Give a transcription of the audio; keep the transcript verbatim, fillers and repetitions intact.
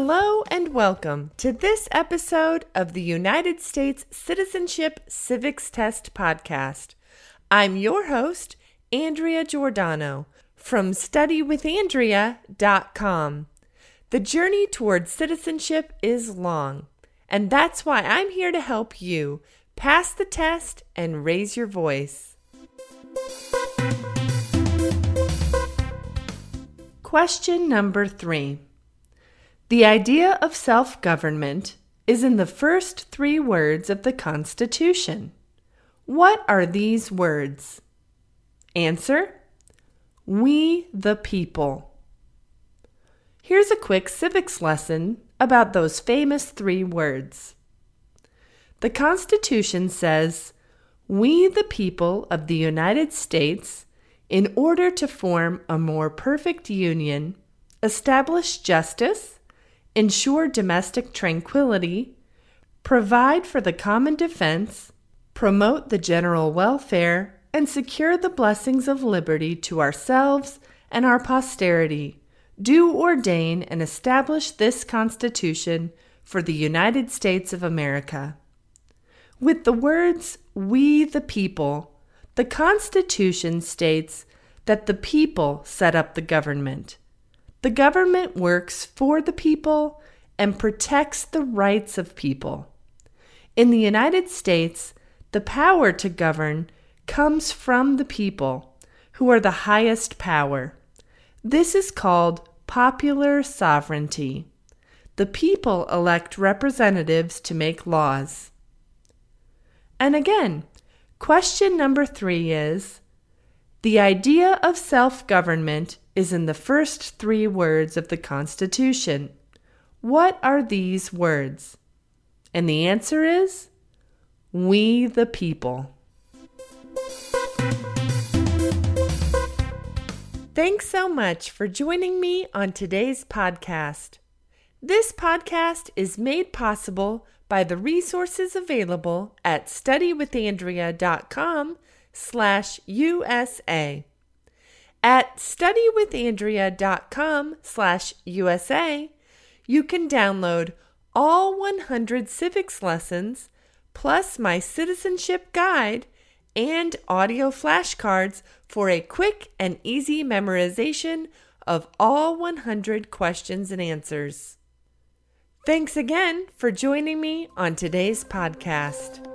Hello and welcome to this episode of the United States Citizenship Civics Test Podcast. I'm your host, Andrea Giordano, from study with andrea dot com. The journey towards citizenship is long, and that's why I'm here to help you pass the test and raise your voice. Question number three. The idea of self-government is in the first three words of the Constitution. What are these words? Answer: We the people. Here's a quick civics lesson about those famous three words. The Constitution says, "We the people of the United States, in order to form a more perfect union, establish justice, ensure domestic tranquility, provide for the common defense, promote the general welfare, and secure the blessings of liberty to ourselves and our posterity, do ordain and establish this Constitution for the United States of America." With the words, "we the people," the Constitution states that the people set up the government. The government works for the people and protects the rights of people. In the United States, the power to govern comes from the people, who are the highest power. This is called popular sovereignty. The people elect representatives to make laws. And again, question number three is, the idea of self-government is in the first three words of the Constitution. What are these words? And the answer is, we the people. Thanks so much for joining me on today's podcast. This podcast is made possible by the resources available at study with andrea dot com slash U S A. At study with andrea dot com slash U S A, you can download all one hundred civics lessons, plus my citizenship guide and audio flashcards for a quick and easy memorization of all one hundred questions and answers. Thanks again for joining me on today's podcast.